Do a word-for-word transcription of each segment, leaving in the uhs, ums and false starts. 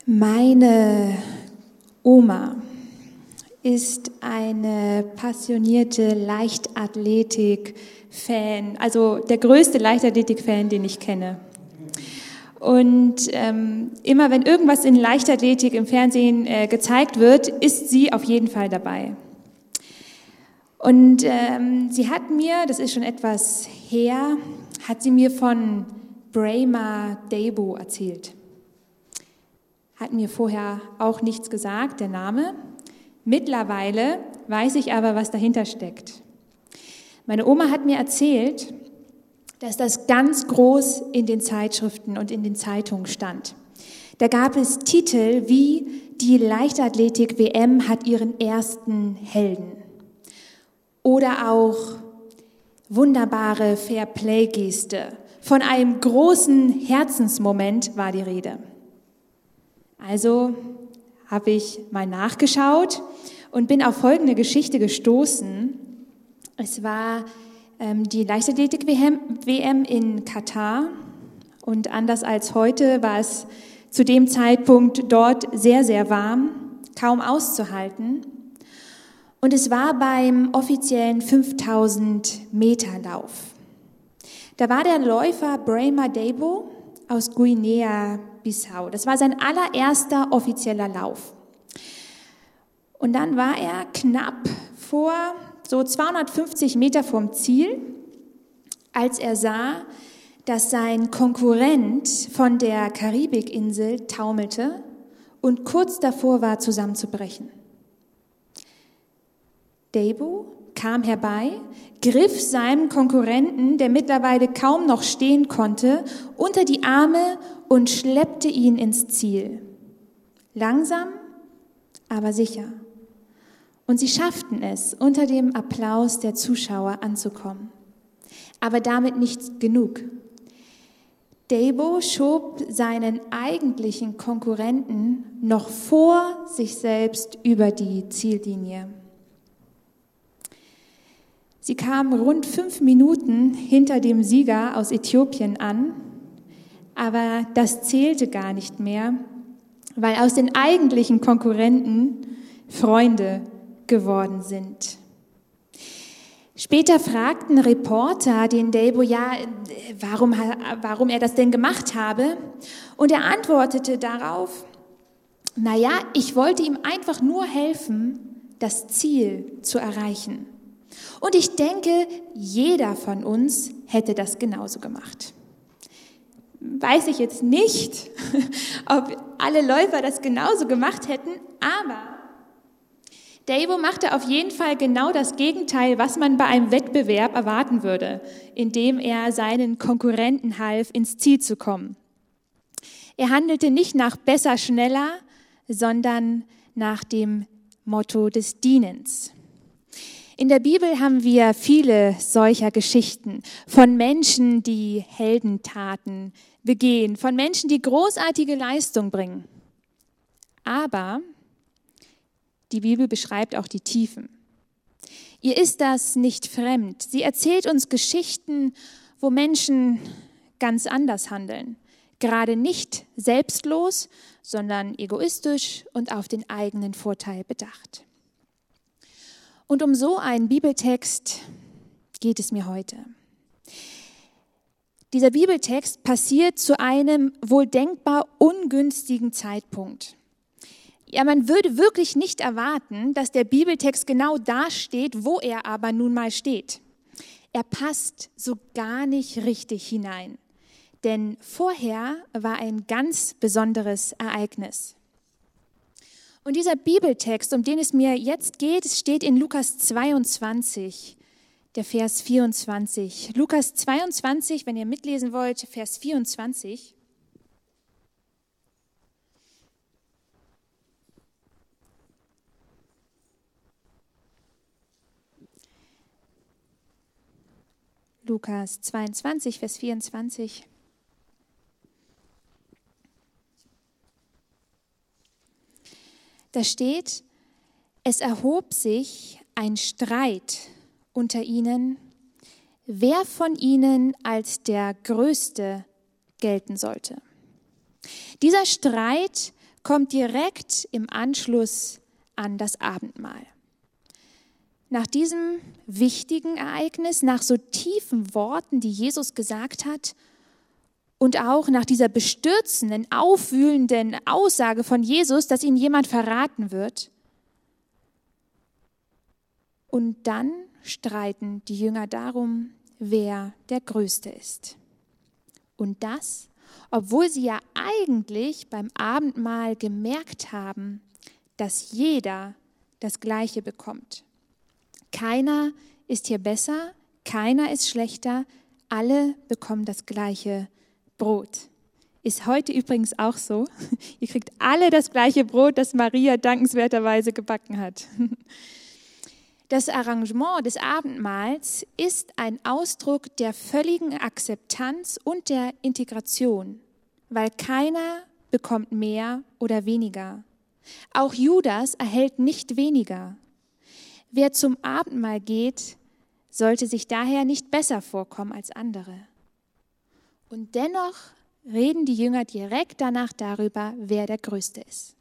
Meine Oma ist eine passionierte Leichtathletik-Fan, also der größte Leichtathletik-Fan, den ich kenne. Und ähm, immer wenn irgendwas in Leichtathletik im Fernsehen äh, gezeigt wird, ist sie auf jeden Fall dabei. Und ähm, sie hat mir, das ist schon etwas her, hat sie mir von Brahma Debo erzählt. Hat mir vorher auch nichts gesagt, der Name. Mittlerweile weiß ich aber, was dahinter steckt. Meine Oma hat mir erzählt, dass das ganz groß in den Zeitschriften und in den Zeitungen stand. Da gab es Titel wie die Leichtathletik-W M hat ihren ersten Helden. Oder auch wunderbare Fair-Play-Geste. Von einem großen Herzensmoment war die Rede. Also habe ich mal nachgeschaut und bin auf folgende Geschichte gestoßen. Es war ähm, die Leichtathletik-W M in Katar und anders als heute war es zu dem Zeitpunkt dort sehr, sehr warm, kaum auszuhalten. Und es war beim offiziellen fünftausend Meter Lauf. Da war der Läufer Brahma Debo aus Guinea-Bissau. Das war sein allererster offizieller Lauf. Und dann war er knapp vor so zweihundertfünfzig Meter vom Ziel, als er sah, dass sein Konkurrent von der Karibikinsel taumelte und kurz davor war, zusammenzubrechen. Debo kam herbei, griff seinem Konkurrenten, der mittlerweile kaum noch stehen konnte, unter die Arme und schleppte ihn ins Ziel. Langsam, aber sicher. Und sie schafften es, unter dem Applaus der Zuschauer anzukommen. Aber damit nicht genug. Debo schob seinen eigentlichen Konkurrenten noch vor sich selbst über die Ziellinie. Sie kamen rund fünf Minuten hinter dem Sieger aus Äthiopien an, aber das zählte gar nicht mehr, weil aus den eigentlichen Konkurrenten Freunde geworden sind. Später fragten Reporter den Debo, ja, warum, warum er das denn gemacht habe, und er antwortete darauf, naja, ich wollte ihm einfach nur helfen, das Ziel zu erreichen. Und ich denke, jeder von uns hätte das genauso gemacht. Weiß ich jetzt nicht, ob alle Läufer das genauso gemacht hätten, aber Debo machte auf jeden Fall genau das Gegenteil, was man bei einem Wettbewerb erwarten würde, indem er seinen Konkurrenten half, ins Ziel zu kommen. Er handelte nicht nach besser, schneller, sondern nach dem Motto des Dienens. In der Bibel haben wir viele solcher Geschichten von Menschen, die Heldentaten begehen, von Menschen, die großartige Leistung bringen. Aber die Bibel beschreibt auch die Tiefen. Ihr ist das nicht fremd. Sie erzählt uns Geschichten, wo Menschen ganz anders handeln. Gerade nicht selbstlos, sondern egoistisch und auf den eigenen Vorteil bedacht. Und um so einen Bibeltext geht es mir heute. Dieser Bibeltext passiert zu einem wohl denkbar ungünstigen Zeitpunkt. Ja, man würde wirklich nicht erwarten, dass der Bibeltext genau da steht, wo er aber nun mal steht. Er passt so gar nicht richtig hinein, denn vorher war ein ganz besonderes Ereignis. Und dieser Bibeltext, um den es mir jetzt geht, steht in Lukas zweiundzwanzig, der Vers vierundzwanzig. Lukas zweiundzwanzig, wenn ihr mitlesen wollt, Vers vierundzwanzig. Lukas zweiundzwanzig, Vers vierundzwanzig. Da steht, es erhob sich ein Streit unter ihnen, wer von ihnen als der Größte gelten sollte. Dieser Streit kommt direkt im Anschluss an das Abendmahl. Nach diesem wichtigen Ereignis, nach so tiefen Worten, die Jesus gesagt hat, und auch nach dieser bestürzenden, aufwühlenden Aussage von Jesus, dass ihn jemand verraten wird. Und dann streiten die Jünger darum, wer der Größte ist. Und das, obwohl sie ja eigentlich beim Abendmahl gemerkt haben, dass jeder das Gleiche bekommt. Keiner ist hier besser, keiner ist schlechter, alle bekommen das gleiche Brot. Ist heute übrigens auch so. Ihr kriegt alle das gleiche Brot, das Maria dankenswerterweise gebacken hat. Das Arrangement des Abendmahls ist ein Ausdruck der völligen Akzeptanz und der Integration, weil keiner bekommt mehr oder weniger. Auch Judas erhält nicht weniger. Wer zum Abendmahl geht, sollte sich daher nicht besser vorkommen als andere. Und dennoch reden die Jünger direkt danach darüber, wer der Größte ist.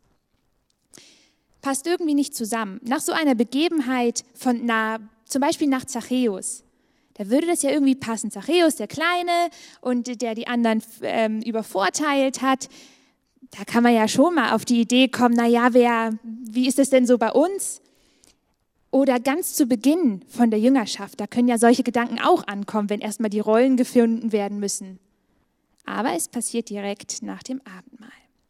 Passt irgendwie nicht zusammen. Nach so einer Begebenheit von, na, zum Beispiel nach Zachäus, da würde das ja irgendwie passen. Zachäus, der Kleine und der die anderen ähm, übervorteilt hat, da kann man ja schon mal auf die Idee kommen, na ja, wer, wie ist es denn so bei uns? Oder ganz zu Beginn von der Jüngerschaft, da können ja solche Gedanken auch ankommen, wenn erstmal die Rollen gefunden werden müssen. Aber es passiert direkt nach dem Abendmahl.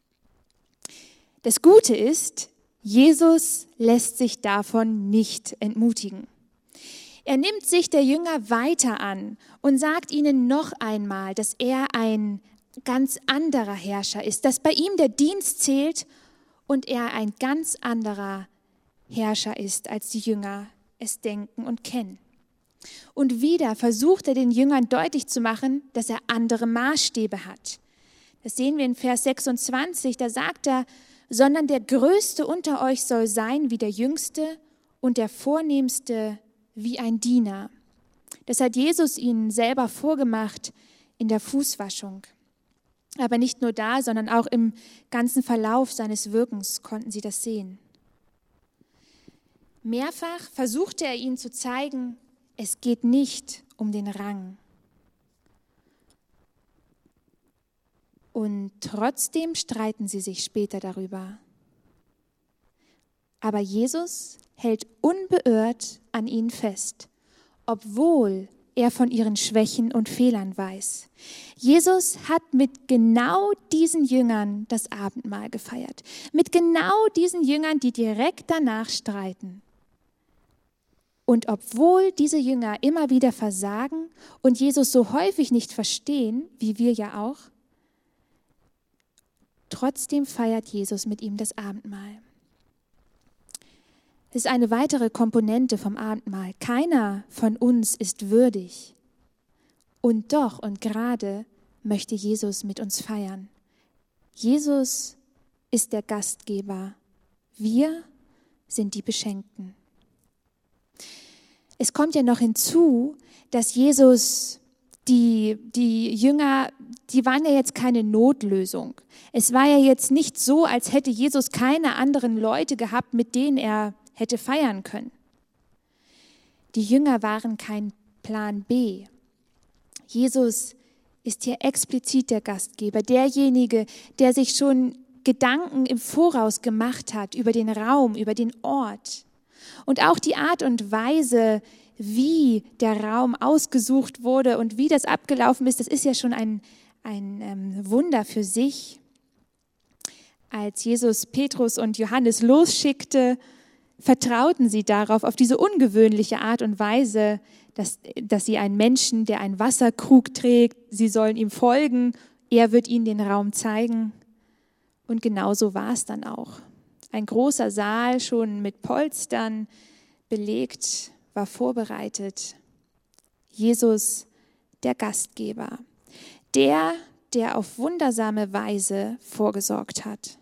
Das Gute ist, Jesus lässt sich davon nicht entmutigen. Er nimmt sich der Jünger weiter an und sagt ihnen noch einmal, dass er ein ganz anderer Herrscher ist, dass bei ihm der Dienst zählt und er ein ganz anderer Herrscher ist, als die Jünger es denken und kennen. Und wieder versucht er den Jüngern deutlich zu machen, dass er andere Maßstäbe hat. Das sehen wir in Vers sechsundzwanzig, da sagt er, sondern der Größte unter euch soll sein wie der Jüngste und der Vornehmste wie ein Diener. Das hat Jesus ihnen selber vorgemacht in der Fußwaschung. Aber nicht nur da, sondern auch im ganzen Verlauf seines Wirkens konnten sie das sehen. Mehrfach versuchte er ihnen zu zeigen, es geht nicht um den Rang. Und trotzdem streiten sie sich später darüber. Aber Jesus hält unbeirrt an ihnen fest, obwohl er von ihren Schwächen und Fehlern weiß. Jesus hat mit genau diesen Jüngern das Abendmahl gefeiert. Mit genau diesen Jüngern, die direkt danach streiten. Und obwohl diese Jünger immer wieder versagen und Jesus so häufig nicht verstehen, wie wir ja auch, trotzdem feiert Jesus mit ihm das Abendmahl. Das ist eine weitere Komponente vom Abendmahl. Keiner von uns ist würdig. Und doch und gerade möchte Jesus mit uns feiern. Jesus ist der Gastgeber. Wir sind die Beschenkten. Es kommt ja noch hinzu, dass Jesus, die, die Jünger, die waren ja jetzt keine Notlösung. Es war ja jetzt nicht so, als hätte Jesus keine anderen Leute gehabt, mit denen er hätte feiern können. Die Jünger waren kein Plan B. Jesus ist hier explizit der Gastgeber, derjenige, der sich schon Gedanken im Voraus gemacht hat über den Raum, über den Ort. Und auch die Art und Weise, wie der Raum ausgesucht wurde und wie das abgelaufen ist, das ist ja schon ein, ein ähm, Wunder für sich. Als Jesus Petrus und Johannes losschickte, vertrauten sie darauf, auf diese ungewöhnliche Art und Weise, dass, dass sie einen Menschen, der einen Wasserkrug trägt, sie sollen ihm folgen, er wird ihnen den Raum zeigen. Und genau so war es dann auch. Ein großer Saal, schon mit Polstern belegt, war vorbereitet. Jesus, der Gastgeber, der, der auf wundersame Weise vorgesorgt hat.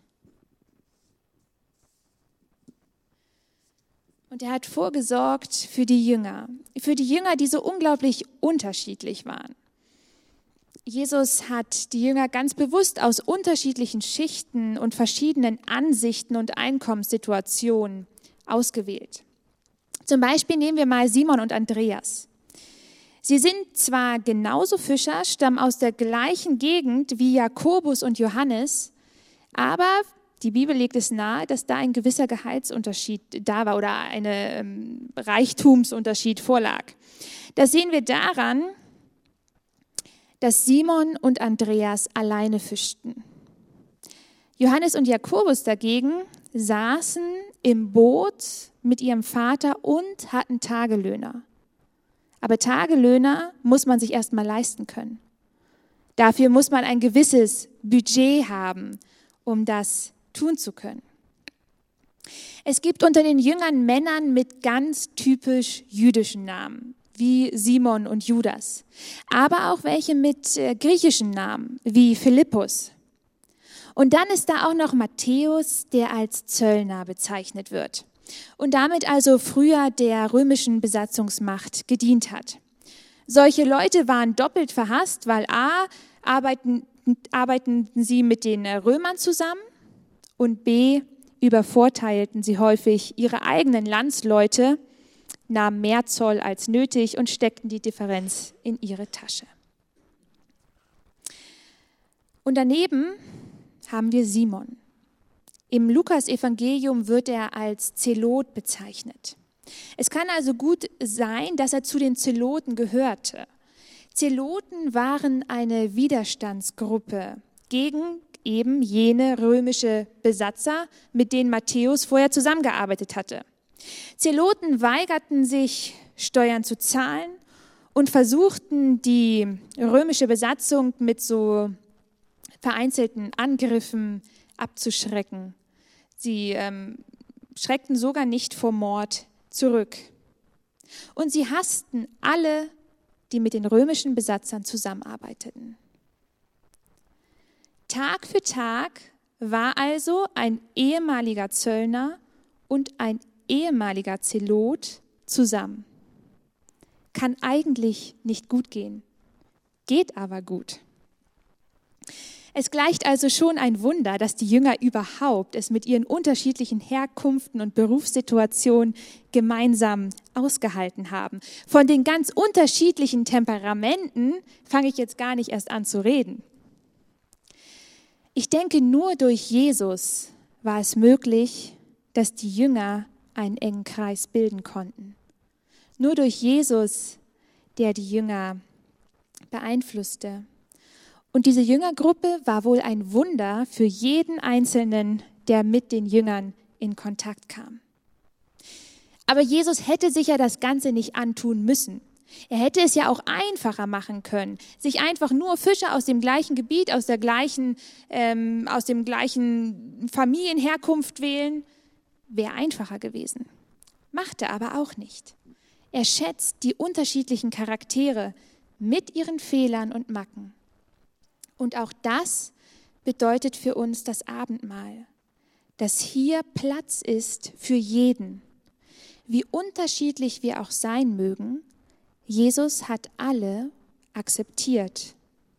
Und er hat vorgesorgt für die Jünger, für die Jünger, die so unglaublich unterschiedlich waren. Jesus hat die Jünger ganz bewusst aus unterschiedlichen Schichten und verschiedenen Ansichten und Einkommenssituationen ausgewählt. Zum Beispiel nehmen wir mal Simon und Andreas. Sie sind zwar genauso Fischer, stammen aus der gleichen Gegend wie Jakobus und Johannes, aber die Bibel legt es nahe, dass da ein gewisser Gehaltsunterschied da war oder ein ähm, Reichtumsunterschied vorlag. Das sehen wir daran, dass Simon und Andreas alleine fischten. Johannes und Jakobus dagegen saßen im Boot mit ihrem Vater und hatten Tagelöhner. Aber Tagelöhner muss man sich erstmal leisten können. Dafür muss man ein gewisses Budget haben, um das tun zu können. Es gibt unter den Jüngern Männern mit ganz typisch jüdischen Namen, wie Simon und Judas, aber auch welche mit äh, griechischen Namen, wie Philippus. Und dann ist da auch noch Matthäus, der als Zöllner bezeichnet wird und damit also früher der römischen Besatzungsmacht gedient hat. Solche Leute waren doppelt verhasst, weil a. arbeiten, arbeiten sie mit den Römern zusammen und b. übervorteilten sie häufig ihre eigenen Landsleute, nahmen mehr Zoll als nötig und steckten die Differenz in ihre Tasche. Und daneben haben wir Simon. Im Lukas-Evangelium wird er als Zelot bezeichnet. Es kann also gut sein, dass er zu den Zeloten gehörte. Zeloten waren eine Widerstandsgruppe gegen eben jene römische Besatzer, mit denen Matthäus vorher zusammengearbeitet hatte. Zeloten weigerten sich, Steuern zu zahlen und versuchten, die römische Besatzung mit so vereinzelten Angriffen abzuschrecken. Sie ähm, schreckten sogar nicht vor Mord zurück. Und sie hassten alle, die mit den römischen Besatzern zusammenarbeiteten. Tag für Tag war also ein ehemaliger Zöllner und ein ehemaliger Zelot zusammen. Kann eigentlich nicht gut gehen, geht aber gut. Es gleicht also schon ein Wunder, dass die Jünger überhaupt es mit ihren unterschiedlichen Herkünften und Berufssituationen gemeinsam ausgehalten haben. Von den ganz unterschiedlichen Temperamenten fange ich jetzt gar nicht erst an zu reden. Ich denke, nur durch Jesus war es möglich, dass die Jünger einen engen Kreis bilden konnten. Nur durch Jesus, der die Jünger beeinflusste. Und diese Jüngergruppe war wohl ein Wunder für jeden Einzelnen, der mit den Jüngern in Kontakt kam. Aber Jesus hätte sich ja das Ganze nicht antun müssen. Er hätte es ja auch einfacher machen können, sich einfach nur Fischer aus dem gleichen Gebiet, aus der gleichen, ähm, aus dem gleichen Familienherkunft wählen. Wäre einfacher gewesen. Machte aber auch nicht. Er schätzt die unterschiedlichen Charaktere mit ihren Fehlern und Macken. Und auch das bedeutet für uns das Abendmahl, dass hier Platz ist für jeden. Wie unterschiedlich wir auch sein mögen, Jesus hat alle akzeptiert.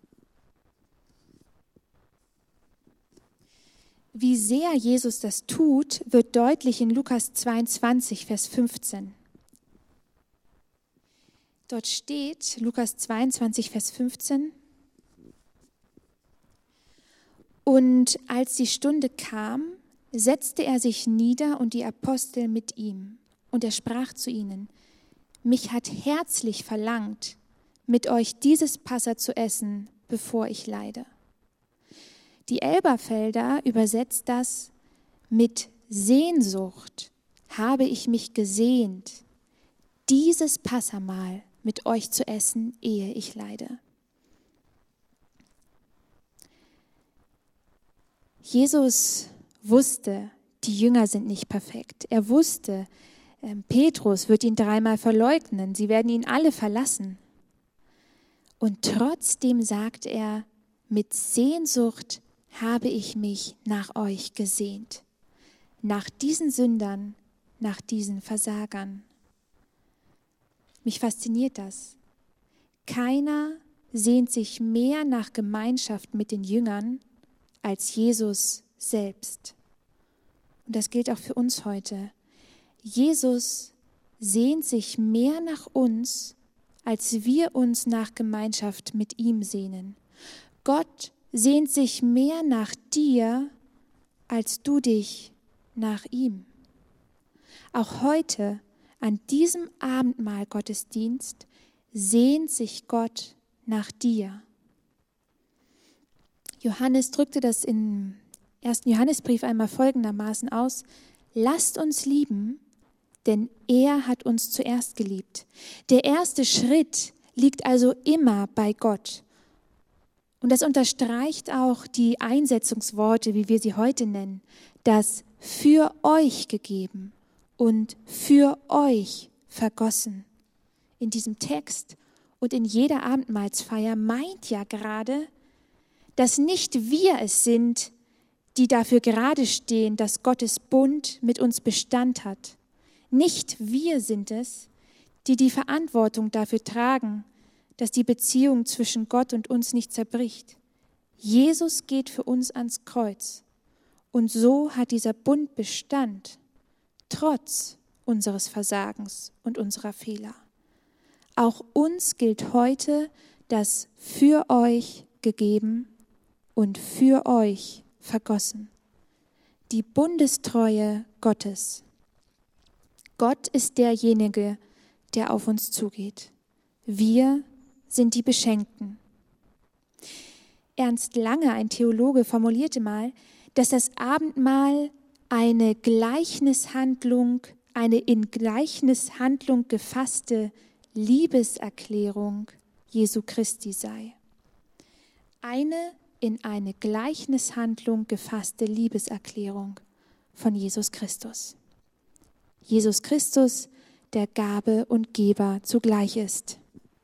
Wie sehr Jesus das tut, wird deutlich in Lukas zweiundzwanzig, Vers fünfzehn. Dort steht, Lukas zweiundzwanzig, Vers fünfzehn, und als die Stunde kam, setzte er sich nieder und die Apostel mit ihm. Und er sprach zu ihnen: Mich hat herzlich verlangt, mit euch dieses Passa zu essen, bevor ich leide. Die Elberfelder übersetzt das: Mit Sehnsucht habe ich mich gesehnt, dieses Passamahl mit euch zu essen, ehe ich leide. Jesus wusste, die Jünger sind nicht perfekt. Er wusste, Petrus wird ihn dreimal verleugnen. Sie werden ihn alle verlassen. Und trotzdem sagt er, mit Sehnsucht habe ich mich nach euch gesehnt. Nach diesen Sündern, nach diesen Versagern. Mich fasziniert das. Keiner sehnt sich mehr nach Gemeinschaft mit den Jüngern als Jesus selbst. Und das gilt auch für uns heute. Jesus sehnt sich mehr nach uns, als wir uns nach Gemeinschaft mit ihm sehnen. Gott sehnt sich mehr nach dir, als du dich nach ihm. Auch heute, an diesem Abendmahl Gottesdienst, sehnt sich Gott nach dir. Johannes drückte das im ersten Johannesbrief einmal folgendermaßen aus: Lasst uns lieben, denn er hat uns zuerst geliebt. Der erste Schritt liegt also immer bei Gott. Und das unterstreicht auch die Einsetzungsworte, wie wir sie heute nennen, das für euch gegeben und für euch vergossen. In diesem Text und in jeder Abendmahlsfeier meint ja gerade, dass nicht wir es sind, die dafür gerade stehen, dass Gottes Bund mit uns Bestand hat. Nicht wir sind es, die die Verantwortung dafür tragen, dass die Beziehung zwischen Gott und uns nicht zerbricht. Jesus geht für uns ans Kreuz und so hat dieser Bund Bestand, trotz unseres Versagens und unserer Fehler. Auch uns gilt heute das für euch gegeben und für euch vergossen. Die Bundestreue Gottes. Gott ist derjenige, der auf uns zugeht. Wir sind die Beschenkten. Ernst Lange, ein Theologe, formulierte mal, dass das Abendmahl eine Gleichnishandlung, eine in Gleichnishandlung gefasste Liebeserklärung Jesu Christi sei. Eine in eine Gleichnishandlung gefasste Liebeserklärung von Jesus Christus. Jesus Christus, der Gabe und Geber zugleich ist.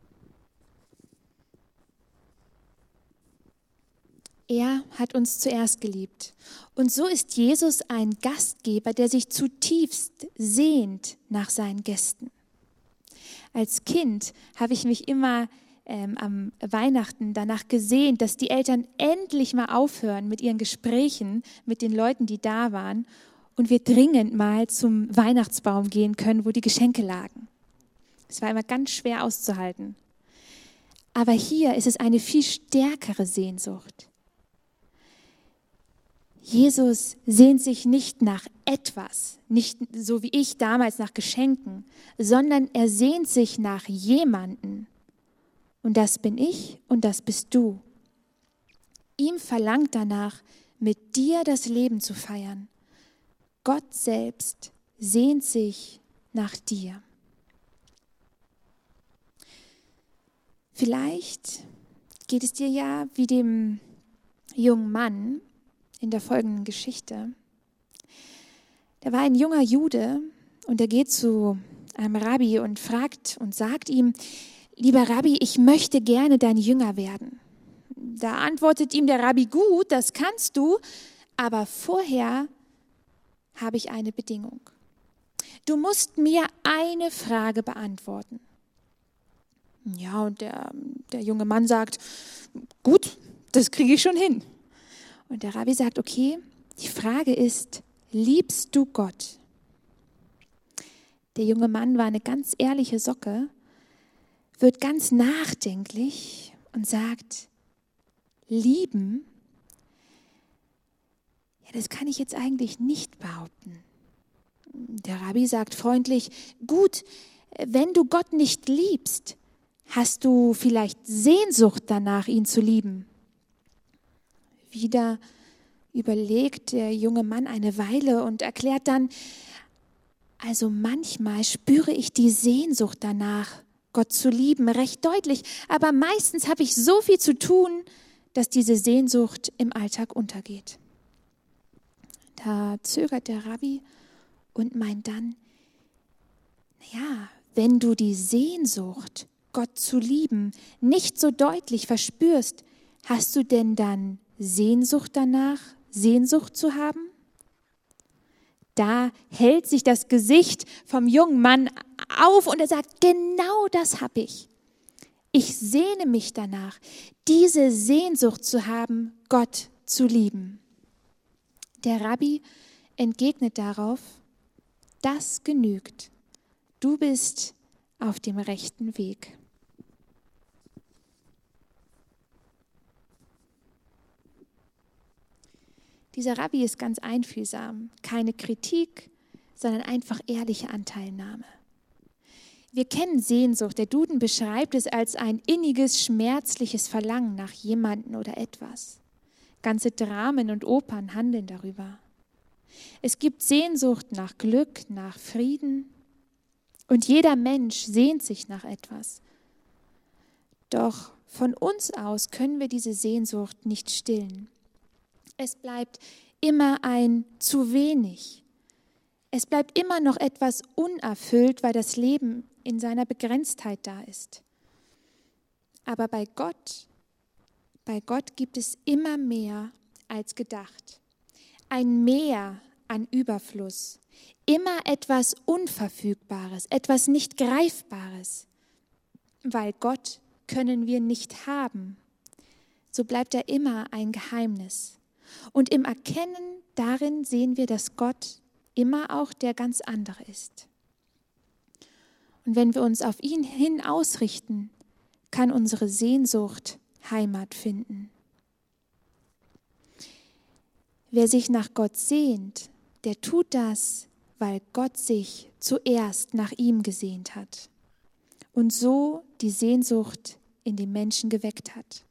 Er hat uns zuerst geliebt. Und so ist Jesus ein Gastgeber, der sich zutiefst sehnt nach seinen Gästen. Als Kind habe ich mich immer ähm, am Weihnachten danach gesehnt, dass die Eltern endlich mal aufhören mit ihren Gesprächen mit den Leuten, die da waren, und wir dringend mal zum Weihnachtsbaum gehen können, wo die Geschenke lagen. Es war immer ganz schwer auszuhalten. Aber hier ist es eine viel stärkere Sehnsucht. Jesus sehnt sich nicht nach etwas, nicht so wie ich damals nach Geschenken, sondern er sehnt sich nach jemanden. Und das bin ich und das bist du. Ihm verlangt danach, mit dir das Leben zu feiern. Gott selbst sehnt sich nach dir. Vielleicht geht es dir ja wie dem jungen Mann in der folgenden Geschichte. Da war ein junger Jude und er geht zu einem Rabbi und fragt und sagt ihm: Lieber Rabbi, ich möchte gerne dein Jünger werden. Da antwortet ihm der Rabbi: Gut, das kannst du, aber vorher habe ich eine Bedingung. Du musst mir eine Frage beantworten. Ja, und der, der junge Mann sagt: Gut, das kriege ich schon hin. Und der Rabbi sagt: Okay, die Frage ist, liebst du Gott? Der junge Mann war eine ganz ehrliche Socke, wird ganz nachdenklich und sagt: Lieben? Ja, das kann ich jetzt eigentlich nicht behaupten. Der Rabbi sagt freundlich: Gut, wenn du Gott nicht liebst, hast du vielleicht Sehnsucht danach, ihn zu lieben? Wieder überlegt der junge Mann eine Weile und erklärt dann: Also manchmal spüre ich die Sehnsucht danach, Gott zu lieben, recht deutlich, aber meistens habe ich so viel zu tun, dass diese Sehnsucht im Alltag untergeht. Da zögert der Rabbi und meint dann: Naja, wenn du die Sehnsucht, Gott zu lieben, nicht so deutlich verspürst, hast du denn dann Sehnsucht danach, Sehnsucht zu haben? Da hält sich das Gesicht vom jungen Mann auf und er sagt: Genau das habe ich. Ich sehne mich danach, diese Sehnsucht zu haben, Gott zu lieben. Der Rabbi entgegnet darauf, das genügt. Du bist auf dem rechten Weg. Dieser Rabbi ist ganz einfühlsam, keine Kritik, sondern einfach ehrliche Anteilnahme. Wir kennen Sehnsucht. Der Duden beschreibt es als ein inniges, schmerzliches Verlangen nach jemandem oder etwas. Ganze Dramen und Opern handeln darüber. Es gibt Sehnsucht nach Glück, nach Frieden. Und jeder Mensch sehnt sich nach etwas. Doch von uns aus können wir diese Sehnsucht nicht stillen. Es bleibt immer ein zu wenig. Es bleibt immer noch etwas unerfüllt, weil das Leben in seiner Begrenztheit da ist. Aber bei Gott, bei Gott gibt es immer mehr als gedacht. Ein Meer an Überfluss. Immer etwas Unverfügbares, etwas nicht Greifbares. Weil Gott können wir nicht haben. So bleibt er immer ein Geheimnis. Und im Erkennen darin sehen wir, dass Gott immer auch der ganz andere ist. Und wenn wir uns auf ihn hin ausrichten, kann unsere Sehnsucht Heimat finden. Wer sich nach Gott sehnt, der tut das, weil Gott sich zuerst nach ihm gesehnt hat und so die Sehnsucht in den Menschen geweckt hat.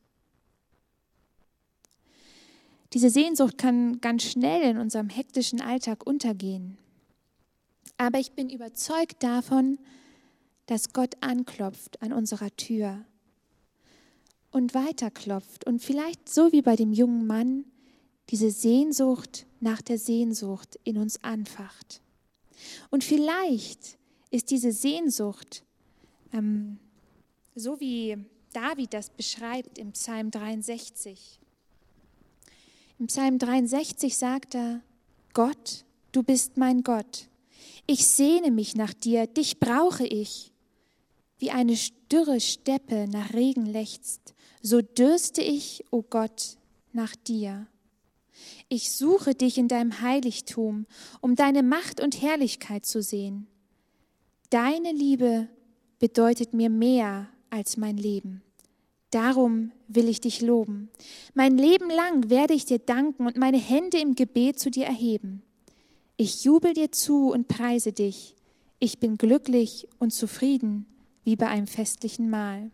Diese Sehnsucht kann ganz schnell in unserem hektischen Alltag untergehen. Aber ich bin überzeugt davon, dass Gott anklopft an unserer Tür und weiterklopft und vielleicht so wie bei dem jungen Mann diese Sehnsucht nach der Sehnsucht in uns anfacht. Und vielleicht ist diese Sehnsucht, ähm, so wie David das beschreibt im Psalm dreiundsechzig. Im Psalm dreiundsechzig sagt er, Gott, du bist mein Gott. Ich sehne mich nach dir, dich brauche ich. Wie eine dürre Steppe nach Regen lechzt, so dürste ich, o Gott, nach dir. Ich suche dich in deinem Heiligtum, um deine Macht und Herrlichkeit zu sehen. Deine Liebe bedeutet mir mehr als mein Leben. Darum will ich dich loben. Mein Leben lang werde ich dir danken und meine Hände im Gebet zu dir erheben. Ich jubel dir zu und preise dich. Ich bin glücklich und zufrieden, wie bei einem festlichen Mahl.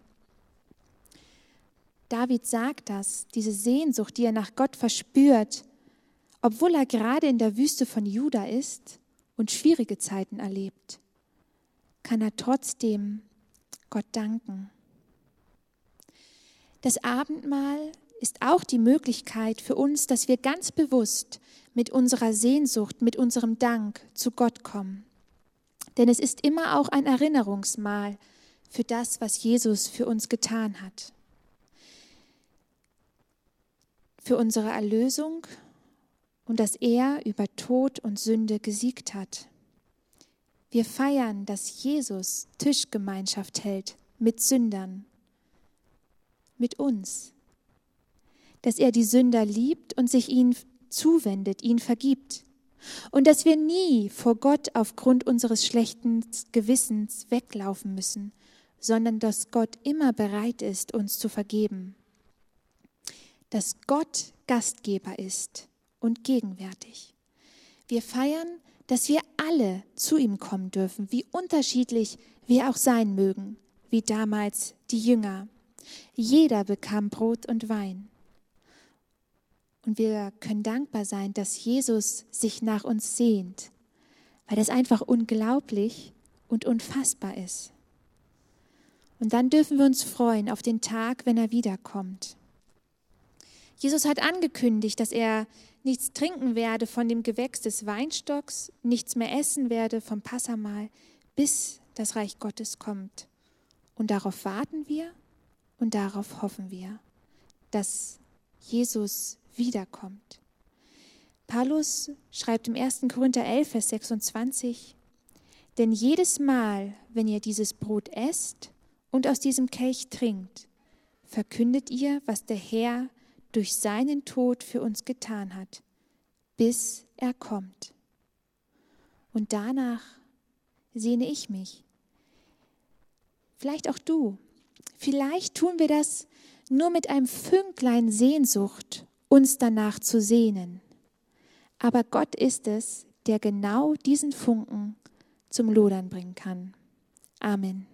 David sagt das, diese Sehnsucht, die er nach Gott verspürt, obwohl er gerade in der Wüste von Juda ist und schwierige Zeiten erlebt, kann er trotzdem Gott danken. Das Abendmahl ist auch die Möglichkeit für uns, dass wir ganz bewusst mit unserer Sehnsucht, mit unserem Dank zu Gott kommen. Denn es ist immer auch ein Erinnerungsmahl für das, was Jesus für uns getan hat. Für unsere Erlösung und dass er über Tod und Sünde gesiegt hat. Wir feiern, dass Jesus Tischgemeinschaft hält mit Sündern, mit uns. Dass er die Sünder liebt und sich ihnen zuwendet, ihnen vergibt. Und dass wir nie vor Gott aufgrund unseres schlechten Gewissens weglaufen müssen, sondern dass Gott immer bereit ist, uns zu vergeben. Dass Gott Gastgeber ist und gegenwärtig. Wir feiern, dass wir alle zu ihm kommen dürfen, wie unterschiedlich wir auch sein mögen, wie damals die Jünger. Jeder bekam Brot und Wein. Und wir können dankbar sein, dass Jesus sich nach uns sehnt, weil das einfach unglaublich und unfassbar ist. Und dann dürfen wir uns freuen auf den Tag, wenn er wiederkommt. Jesus hat angekündigt, dass er nichts trinken werde von dem Gewächs des Weinstocks, nichts mehr essen werde vom Passahmahl, bis das Reich Gottes kommt. Und darauf warten wir und darauf hoffen wir, dass Jesus wiederkommt. Paulus schreibt im ersten Korinther elf, Vers sechsundzwanzig, denn jedes Mal, wenn ihr dieses Brot esst und aus diesem Kelch trinkt, verkündet ihr, was der Herr durch seinen Tod für uns getan hat, bis er kommt. Und danach sehne ich mich. Vielleicht auch du. Vielleicht tun wir das nur mit einem Fünklein Sehnsucht, uns danach zu sehnen. Aber Gott ist es, der genau diesen Funken zum Lodern bringen kann. Amen.